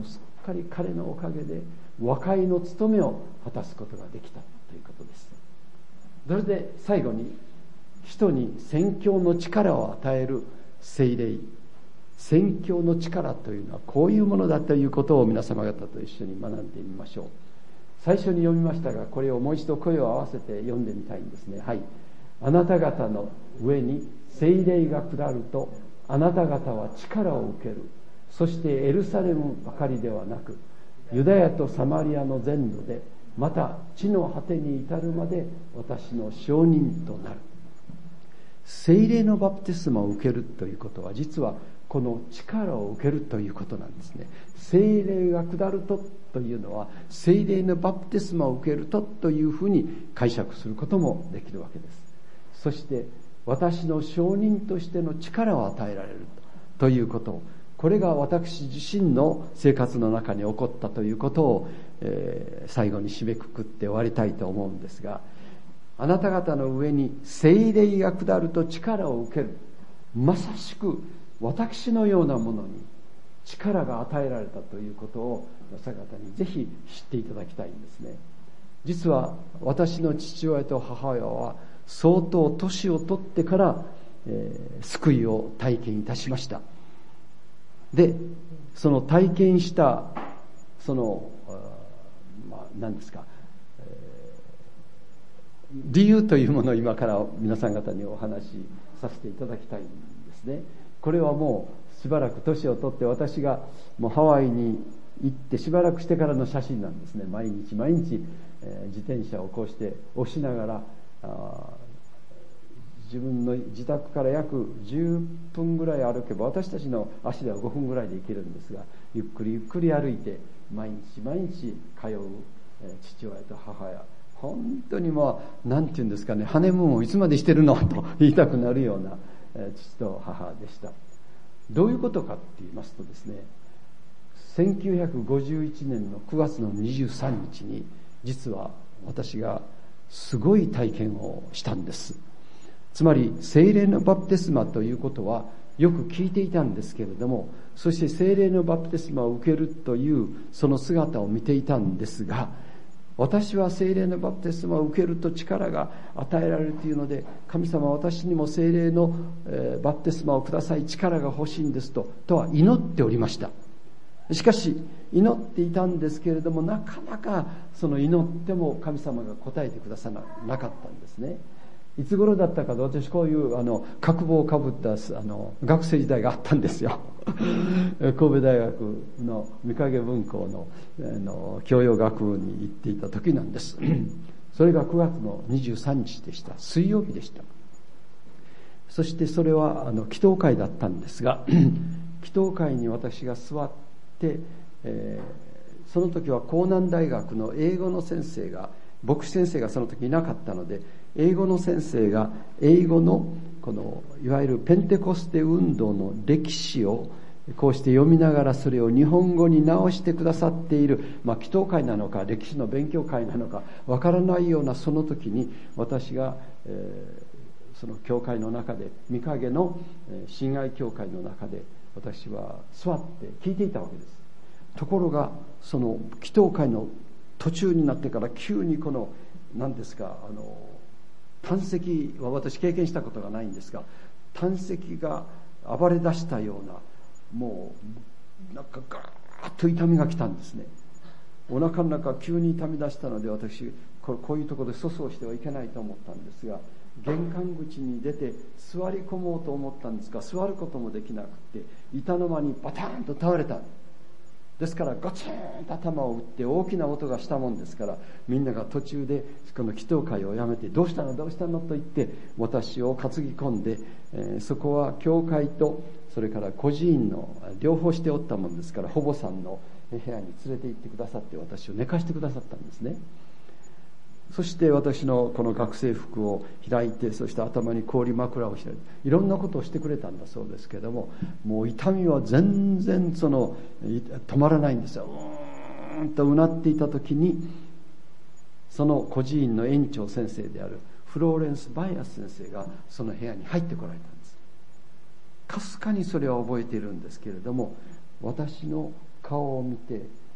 かり彼のおかげで和解の務めを果たすことができたということです。それで最後に、人に宣教の力を与える聖霊、宣教の力というのはこういうものだということを皆様方と一緒に学んでみましょう。最初に読みましたが、これをもう一度声を合わせて読んでみたいんですね。はい。あなた方の上に聖霊が下ると、あなた方は力を受ける。そしてエルサレムばかりではなく、ユダヤとサマリアの全土で、また地の果てに至るまで私の証人となる。聖霊のバプテスマを受けるということは、実はこの力を受けるということなんですね。聖霊が下るとというのは、聖霊のバプテスマを受けるとというふうに解釈することもできるわけです。そして私の証人としての力を与えられるということ、これが私自身の生活の中に起こったということを、えー、最後に締めくくって終わりたいと思うんですが、あなた方の上に聖霊が下ると力を受ける。まさしく私のようなものに力が与えられたということを皆様方にぜひ知っていただきたいんですね。実は私の父親と母親は相当年を取ってから、えー、救いを体験いたしました。で、その体験したその、まあ、何ですか、えー、理由というものを今から皆さん方にお話しさせていただきたいんですね。これはもうしばらく年を取って、私がもうハワイに行ってしばらくしてからの写真なんですね。毎日毎日、えー、自転車をこうして押しながら、あ自分の自宅から約じゅっぷんぐらい歩けば、私たちの足ではごふんぐらいで行けるんですが、ゆっくりゆっくり歩いて毎日毎日通う、えー、父親と母親、本当にまあ何て言うんですかね、ハネムーンをいつまでしてるのと言いたくなるような、えー、父と母でした。どういうことかって言いますとですね、せんきゅうひゃくごじゅういちねんのくがつのにじゅうさんにちに、実は私がすごい体験をしたんです。つまり聖霊のバプテスマということはよく聞いていたんですけれども、そして聖霊のバプテスマを受けるというその姿を見ていたんですが、私は聖霊のバプテスマを受けると力が与えられるというので、神様私にも聖霊のバプテスマをください、力が欲しいんですととは祈っておりました。しかし祈っていたんですけれども、なかなかその祈っても神様が答えてくださらなかったんですね。いつ頃だったかと、私こういうあの角帽をかぶったあの学生時代があったんですよ。神戸大学の御影文校のあの教養学部に行っていた時なんです。それがくがつのにじゅうさんにちでした。水曜日でした。そしてそれはあの祈祷会だったんですが、祈祷会に私が座って、えー、その時は江南大学の英語の先生が、牧師先生がその時いなかったので、英語の先生が英語のこのいわゆるペンテコステ運動の歴史をこうして読みながら、それを日本語に直してくださっている、まあ祈祷会なのか歴史の勉強会なのかわからないようなその時に、私が、えー、その教会の中で、御影の親愛教会の中で私は座って聞いていたわけです。ところがその祈祷会の途中になってから急にこの何ですか、あの胆石は私経験したことがないんですが、胆石が暴れ出したような、もうなんかガーッと痛みが来たんですね。お腹の中急に痛み出したので、私こういうところで粗相してはいけないと思ったんですが、玄関口に出て座り込もうと思ったんですが、座ることもできなくて、板の間にバタンと倒れた。ですからガチーンと頭を打って大きな音がしたもんですから、みんなが途中でこの祈祷会をやめて、どうしたのどうしたのと言って私を担ぎ込んで、えー、そこは教会とそれから孤児院の両方しておったもんですから、保母さんの部屋に連れて行ってくださって、私を寝かしてくださったんですね。そして私のこの学生服を開いて、そして頭に氷枕を開いて、いろんなことをしてくれたんだそうですけれども、もう痛みは全然その止まらないんですよ。うーんとうなっていた時に、その孤児院の園長先生であるフローレンス・バイアス先生がその部屋に入ってこられたんです。かすかにそれは覚えているんですけれども、私の顔を見て、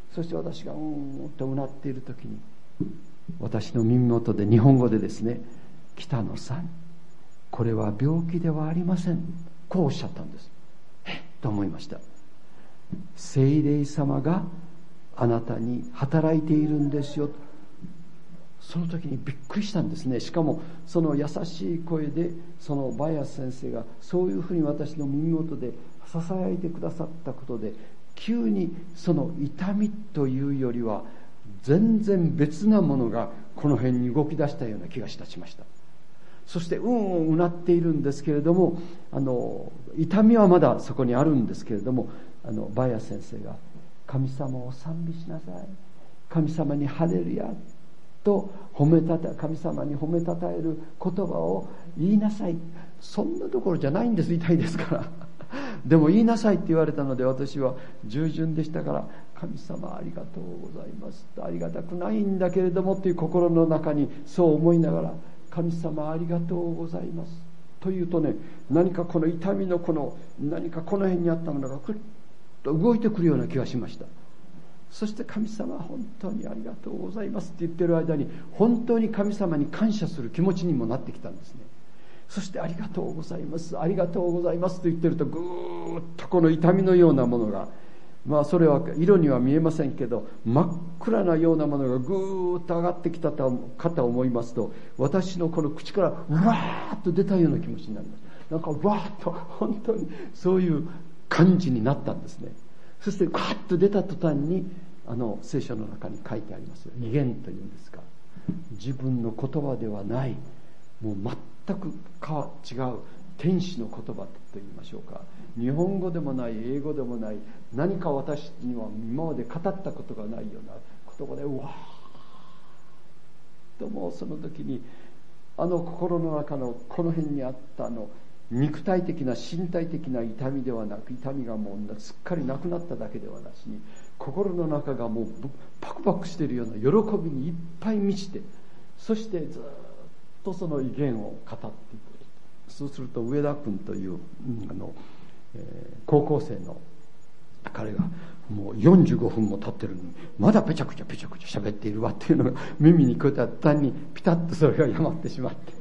そして私がうんとうなっている時に、私の耳元で日本語でですね、北野さん、これは病気ではありません、こうおっしゃったんです。えっと思いました。聖霊様があなたに働いているんですよ。その時にびっくりしたんですね。しかもその優しい声で、そのバヤス先生がそういうふうに私の耳元でささやいてくださったことで、急にその痛みというよりは全然別なものがこの辺に動き出したような気がいたしました。そしてうんうんうなっているんですけれども、あの痛みはまだそこにあるんですけれども、あのバヤ先生が神様を賛美しなさい、神様にハレルヤと褒めたた神様に褒めたたえる言葉を言いなさい。そんなところじゃないんです、痛いですからでも言いなさいって言われたので、私は従順でしたから、神様ありがとうございますと、ありがたくないんだけれどもという心の中にそう思いながら、神様ありがとうございますというとね、何かこの痛みのこの何かこの辺にあったものがくっと動いてくるような気がしました。そして神様本当にありがとうございますって言ってる間に、本当に神様に感謝する気持ちにもなってきたんですね。そしてありがとうございますありがとうございますと言ってると、ぐーっとこの痛みのようなものが、まあそれは色には見えませんけど、真っ暗なようなものがぐーっと上がってきたかと思いますと、私のこの口からうわーっと出たような気持ちになります。なんかわーっと本当にそういう感じになったんですね。そしてガーッと出た途端に、あの聖書の中に書いてありますよ、異言というんですか、自分の言葉ではない、もう全く違う天使の言葉と言いましょうか、日本語でもない英語でもない、何か私には今まで語ったことがないような言葉で、うわーと、もうその時にあの心の中のこの辺にあったあの肉体的な身体的な痛みではなく、痛みがもうすっかりなくなっただけではなしに、心の中がもうパクパクしているような喜びにいっぱい満ちて、そしてずっとその異言を語っていく。そうすると上田君という、うん、あの、えー、高校生の彼がもうよんじゅうごふんも経ってるのにまだペチャクチャペチャクチャ喋っているわっていうのが耳に聞こえた途端にピタッとそれがやまってしまって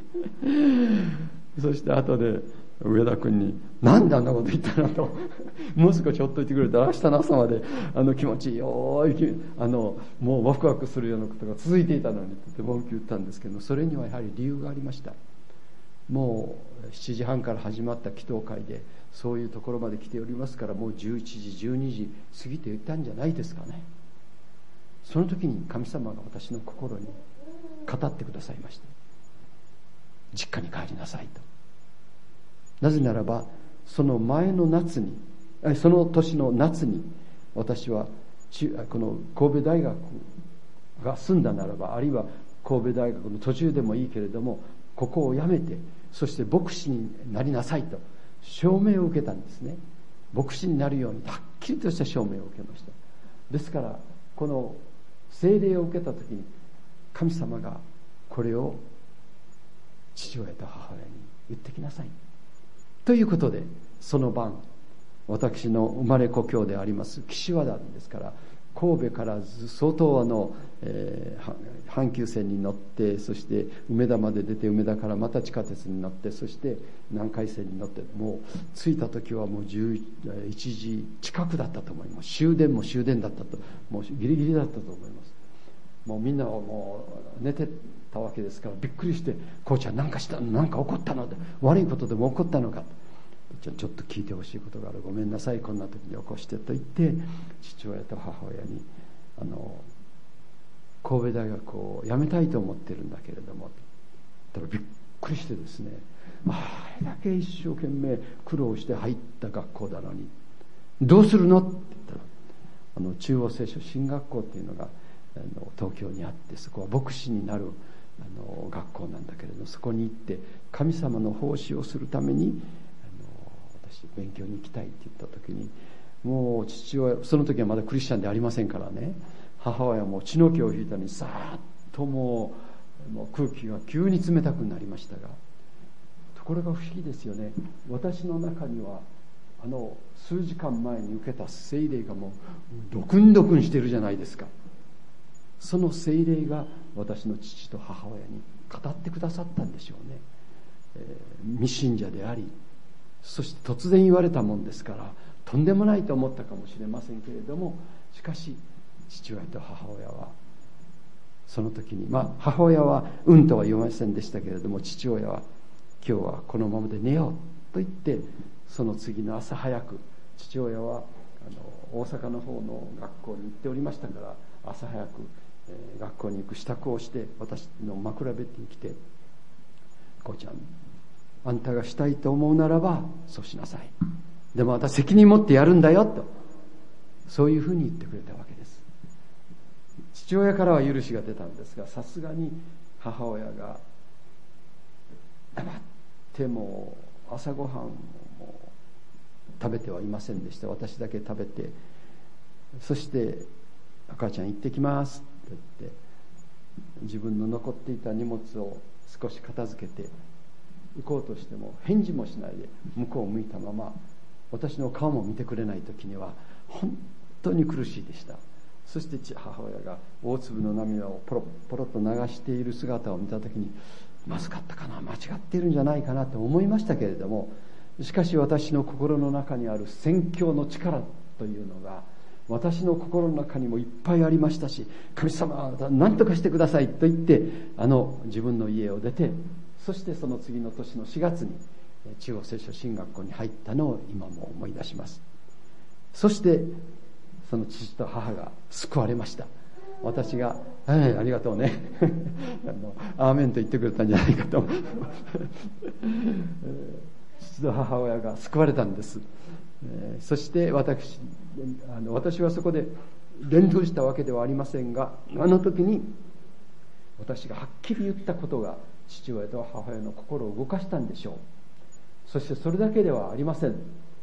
そして後で上田君になんであんなこと言ったのともう少しほっといてくれたら明日の朝まであの気持ちいいよあのもうワクワクするようなことが続いていたのにって文句言ったんですけど、それにはやはり理由がありました。もうしちじはんから始まった祈祷会でそういうところまで来ておりますから、もうじゅういちじじゅうにじ過ぎていたんじゃないですかね。その時に神様が私の心に語ってくださいました。実家に帰りなさいと。なぜならばその前の夏に、その年の夏に私はこの神戸大学が済んだならば、あるいは神戸大学の途中でもいいけれどもここを辞めて、そして牧師になりなさいと証明を受けたんですね。牧師になるようにはっきりとした証明を受けました。ですからこの聖霊を受けた時に神様がこれを父親と母親に言ってきなさいということで、その晩私の生まれ故郷であります岸和田ですから、神戸から相当あの、えー、阪急線に乗って、そして梅田まで出て、梅田からまた地下鉄に乗って、そして南海線に乗って、もう着いた時はもうじゅういちじ近くだったと思います。終電も終電だったと、もうギリギリだったと思います。もうみんなはもう寝てたわけですから、びっくりして、こうちゃん何かしたの、何か起こったので、悪いことでも起こったのか、ちょっと聞いてほしいことがある、ごめんなさい、こんな時に起こしてと言って、父親と母親にあの神戸大学を辞めたいと思ってるんだけれども、ただびっくりしてですね、あれだけ一生懸命苦労して入った学校なのにどうするのって言ったら、あの中央聖書神学校っていうのがあの東京にあって、そこは牧師になるあの学校なんだけれど、そこに行って神様の奉仕をするために勉強に行きたいって言った時に、もう父親、その時はまだクリスチャンでありませんからね、母親も血の気を引いたのにさーっともう、もう空気が急に冷たくなりましたが、ところが不思議ですよね。私の中にはあの数時間前に受けた聖霊がもうドクンドクンしてるじゃないですか。その聖霊が私の父と母親に語ってくださったんでしょうね。えー、未信者であり、そして突然言われたもんですからとんでもないと思ったかもしれませんけれども、しかし父親と母親はその時に、まあ母親はうんとは言いませんでしたけれども、父親は今日はこのままで寝ようと言って、その次の朝早く、父親はあの大阪の方の学校に行っておりましたから、朝早く、えー、学校に行く支度をして私の枕ベッドに来て、こうちゃん、あんたがしたいと思うならばそうしなさい、でも私責任持ってやるんだよと、そういうふうに言ってくれたわけです。父親からは許しが出たんですが、さすがに母親が黙っても朝ごはんも食べてはいませんでした。私だけ食べて、そしてお母ちゃん行ってきますって言って、自分の残っていた荷物を少し片付けて行こうとしても返事もしないで向こうを向いたまま、私の顔も見てくれない時には本当に苦しいでした。そして母親が大粒の涙をポロポロと流している姿を見た時に、まずかったかな、間違っているんじゃないかなと思いましたけれども、しかし私の心の中にある宣教の力というのが私の心の中にもいっぱいありましたし、神様何とかしてくださいと言って、あの自分の家を出て、そしてその次の年のしがつに中央聖書神学校に入ったのを今も思い出します。そしてその父と母が救われました。私が「はい、ありがとうね」あのアーメンと言ってくれたんじゃないかと父と母親が救われたんです。そして私あの私はそこで連動したわけではありませんが、あの時に私がはっきり言ったことが父親と母親の心を動かしたんでしょう。そしてそれだけではありません。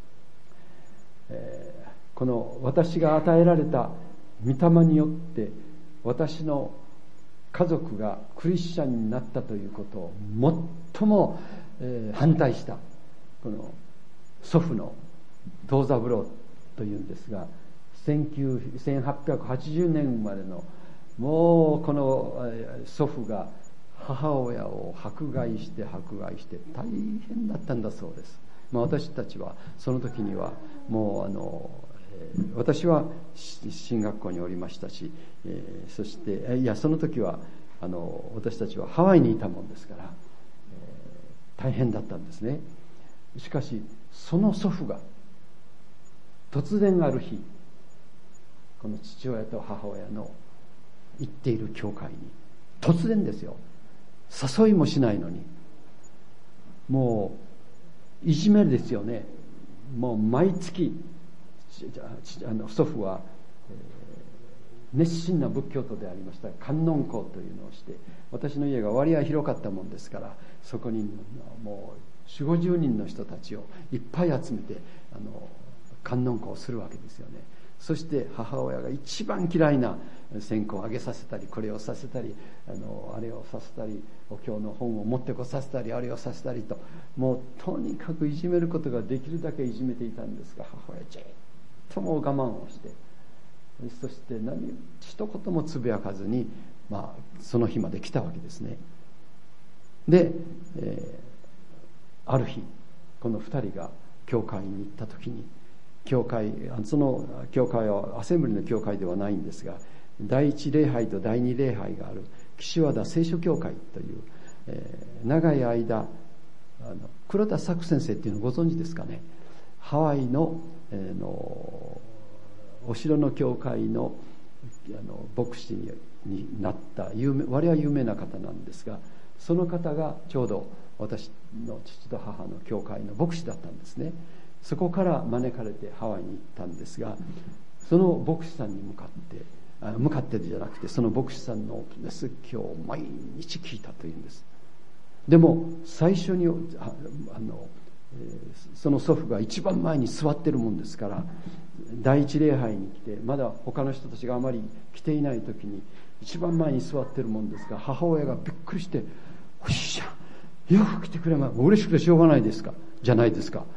えー、この私が与えられた御霊によって私の家族がクリスチャンになったということを最も、えー、反対したこの祖父の東三郎というんですが、せんはっぴゃくはちじゅうねん生まれの、もうこの祖父が母親を迫害して迫害して大変だったんだそうです。まあ、私たちはその時にはもうあの、えー、私は進学校におりましたし、えー、そしていやその時はあの私たちはハワイにいたもんですから、えー、大変だったんですね。しかしその祖父が突然ある日、この父親と母親の行っている教会に突然ですよ、誘いもしないのに、もういじめですよね。もう毎月あの祖父は、えー、熱心な仏教徒でありました観音校というのをして、私の家が割合広かったもんですから、そこにもうよんじゅうごじゅうにんの人たちをいっぱい集めてあの観音校をするわけですよね。そして母親が一番嫌いな線香をあげさせたり、これをさせたり、あのあれをさせたり、お経の本を持ってこさせたり、あれをさせたりと、もうとにかくいじめることができるだけいじめていたんですが、母親じっともう我慢をして、そして何一言もつぶやかずに、まあ、その日まで来たわけですね。で、えー、ある日この二人が教会に行った時に、教会その教会はアセンブリの教会ではないんですが、第一礼拝と第二礼拝がある岸和田聖書教会という、えー、長い間あの黒田作先生っていうのをご存知ですかね。ハワイの、えー、のお城の教会のあの牧師にになった有名割合有名な方なんですが、その方がちょうど私の父と母の教会の牧師だったんですね。そこから招かれてハワイに行ったんですが、その牧師さんに向かってあ向かってじゃなくて、その牧師さんの説教を毎日聞いたというんです。でも最初にああの、えー、その祖父が一番前に座ってるもんですから、第一礼拝に来てまだ他の人たちがあまり来ていない時に一番前に座ってるもんですが、母親がびっくりして「おっしゃよく来てくれました、嬉しくてしょうがないですかじゃないですか、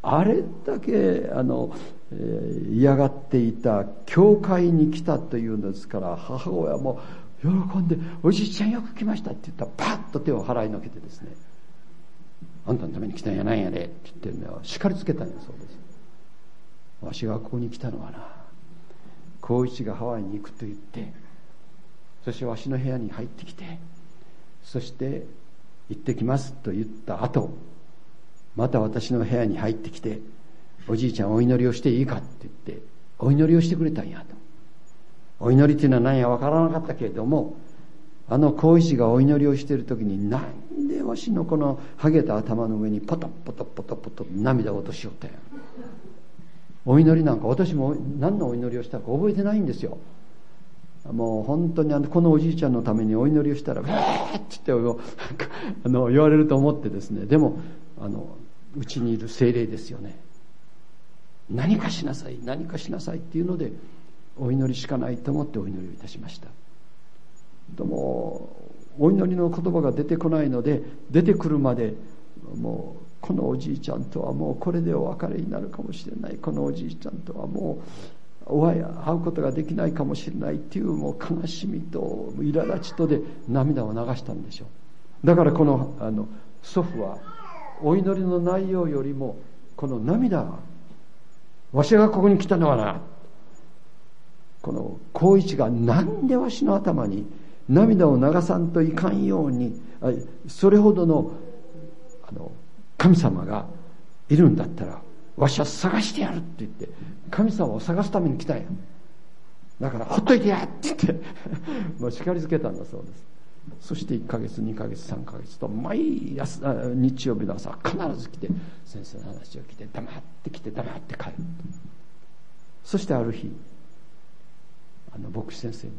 あれだけあの、えー、嫌がっていた教会に来たというんですから、母親も喜んで「おじいちゃんよく来ました」って言ったらパッと手を払いのけてですね「あんたのために来たんやないんやで」って言って、ね、叱りつけたんやそうです。わしがここに来たのはな、光一がハワイに行くと言って、そしてわしの部屋に入ってきて、そして行ってきますと言った後、また私の部屋に入ってきて、おじいちゃんお祈りをしていいかって言ってお祈りをしてくれたんやと。お祈りっていうのは何や分からなかったけれども、あの光一がお祈りをしている時に、なんでわしのこのハゲた頭の上にポトポトポトポト涙を落としよったんや。お祈りなんか私も何のお祈りをしたか覚えてないんですよ。もう本当にあのこのおじいちゃんのためにお祈りをしたら「うわー」って言ってあの言われると思ってですね、でもあのうちにいる精霊ですよね。何かしなさい何かしなさいっていうので、お祈りしかないと思ってお祈りをいたしました。でもお祈りの言葉が出てこないので、出てくるまでもうこのおじいちゃんとはもうこれでお別れになるかもしれない、このおじいちゃんとはもうお会い会うことができないかもしれないっていうもう悲しみと苛立ちとで涙を流したんでしょう。だからこのあの祖父はお祈りの内容よりもこの涙が、わしがここに来たのはな、この光一がなんでわしの頭に涙を流さんといかんように、それほどのあの神様がいるんだったらわしは探してやるって言って神様を探すために来たんや。だからほっといてやって言ってもう叱りつけたんだそうです。そしていっかげつにかげつさんかげつと毎朝日曜日の朝必ず来て先生の話を聞いて黙って来て黙って帰る。そしてある日あの牧師先生に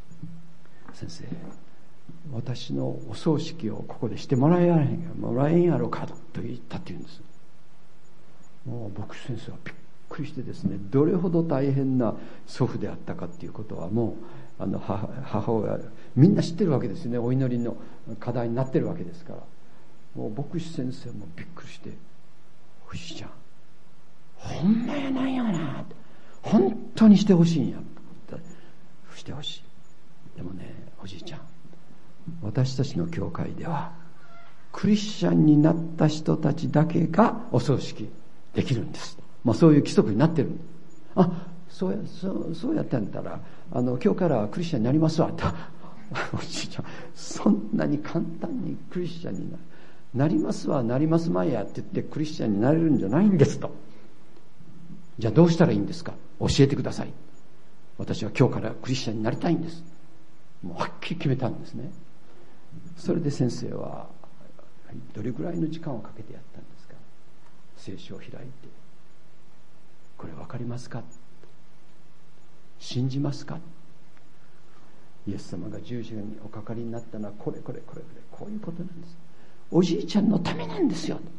「先生私のお葬式をここでしてもらえやれへんもらえんやろか」と言ったって言うんです。もう牧師先生はびっくりしてですね、どれほど大変な祖父であったかっていうことはもうあの 母, 母親みんな知ってるわけですね。お祈りの課題になってるわけですから、もう牧師先生もびっくりして「おじいちゃんほんまやないよな、本当にしてほしいんや」してほしい。でもねおじいちゃん、私たちの教会ではクリスチャンになった人たちだけがお葬式できるんです。まあそういう規則になってる。あ、そうやそうそうやったんだったらあの今日からクリスチャンになりますわっておじいちゃん、そんなに簡単にクリスチャンになるなりますわなりますまいやって言ってクリスチャンになれるんじゃないんですと。じゃあどうしたらいいんですか、教えてください。私は今日からクリスチャンになりたいんです。もうはっきり決めたんですね。それで先生はどれぐらいの時間をかけてやったんですか。聖書を開いて、これ分かりますか、信じますか、イエス様が十字架におかかりになったのはこれこれこれこれこういうことなんです。おじいちゃんのためなんですよ。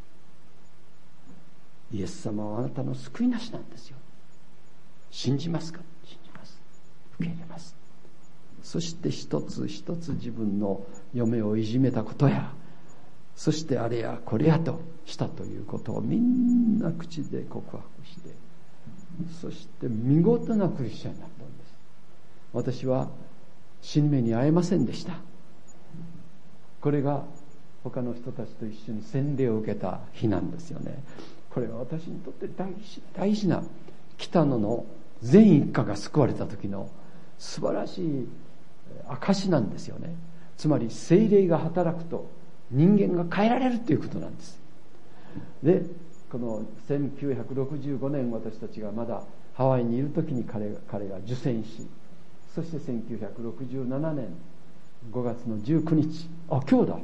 イエス様はあなたの救いなしなんですよ。信じますか。信じます。受け入れます。そして一つ一つ自分の嫁をいじめたことや、そしてあれやこれやとしたということをみんな口で告白して、そして見事なクリスチャンになったんです。私は死に目に会えませんでした。これが他の人たちと一緒に洗礼を受けた日なんですよね。これは私にとって大事大事な北野の全一家が救われた時の素晴らしい証なんですよね。つまり聖霊が働くと人間が変えられるということなんです。でこのせんきゅうひゃくろくじゅうごねん、私たちがまだハワイにいる時に彼が彼が受洗し、そしてせんきゅうひゃくろくじゅうななねんごがつのじゅうくにち、あ今日だ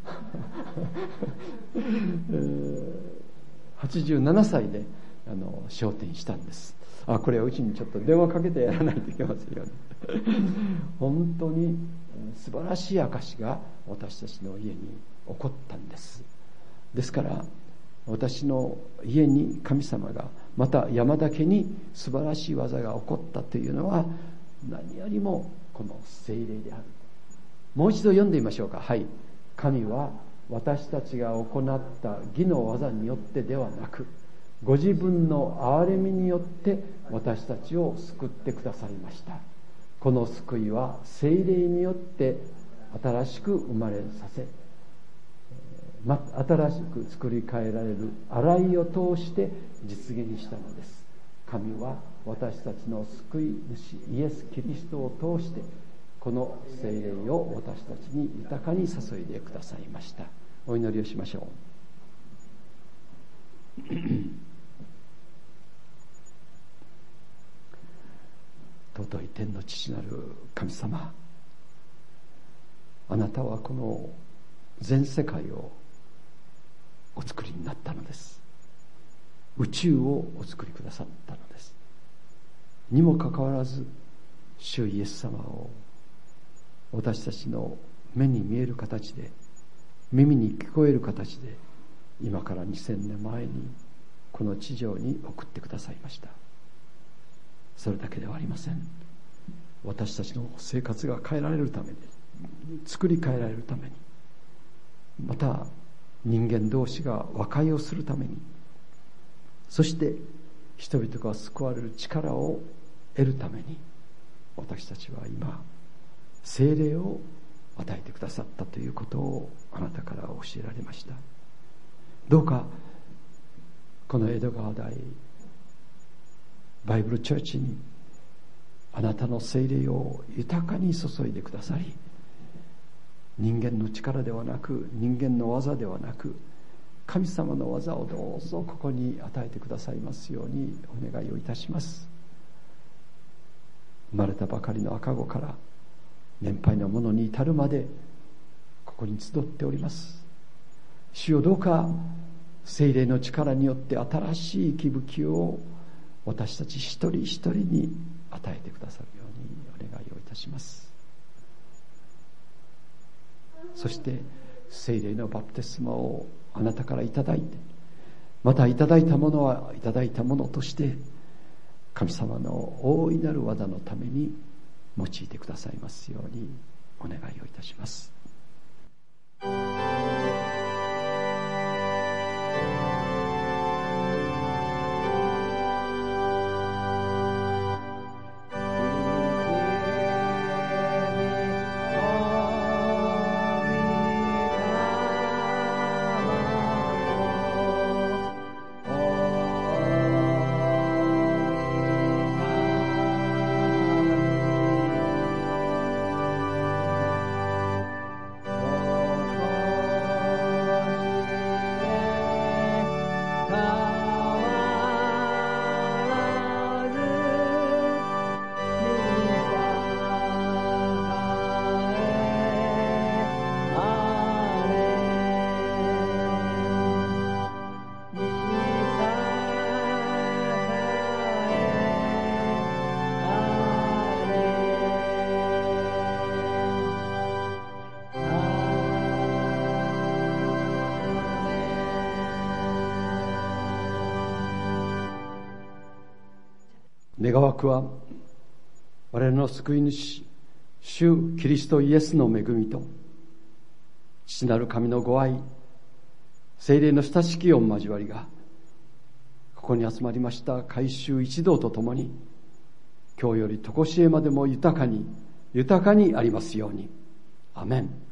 えー、はちじゅうななさいであの昇天したんです。あこれはうちにちょっと電話かけてやらないといけませんよね本当に素晴らしい証が私たちの家に起こったんです。ですから私の家に神様が、また山田家に素晴らしい技が起こったというのは何よりもこの聖霊である。もう一度読んでみましょうか。はい。神は私たちが行った義の技によってではなく、 ご自分の憐れみによって私たちを救ってくださいました。この救いは聖霊によって新しく生まれさせ、ま、新しく作り変えられる洗いを通して実現したのです。神は私たちの救い主イエス・キリストを通してこの聖霊を私たちに豊かに注いでくださいました。お祈りをしましょう。尊い天の父なる神様、あなたはこの全世界をお作りになったのです。宇宙をお作りくださったのです。にもかかわらず主イエス様を私たちの目に見える形で、耳に聞こえる形で、今からにせんねんまえにこの地上に送ってくださいました。それだけではありません。私たちの生活が変えられるために、作り変えられるために、また人間同士が和解をするために、そして人々が救われる力を得るために、私たちは今聖霊を与えてくださったということをあなたから教えられました。どうかこの江戸川大バイブルチャーチにあなたの聖霊を豊かに注いでくださり、人間の力ではなく、人間の技ではなく、神様の技をどうぞここに与えてくださいますようにお願いをいたします。生まれたばかりの赤子から年配の者に至るまでここに集っております。主よ、どうか聖霊の力によって新しい息吹きを私たち一人一人に与えてくださるようにお願いをいたします。そして聖霊のバプテスマをあなたからいただいて、またいただいたものはいただいたものとして神様の大いなる技のために用いてくださいますようにお願いをいたします。願わくは我々の救い主主キリストイエスの恵みと父なる神のご愛、聖霊の親しき御交わりがここに集まりました改宗一同とともに今日より常しえまでも豊かに豊かにありますように。アメン。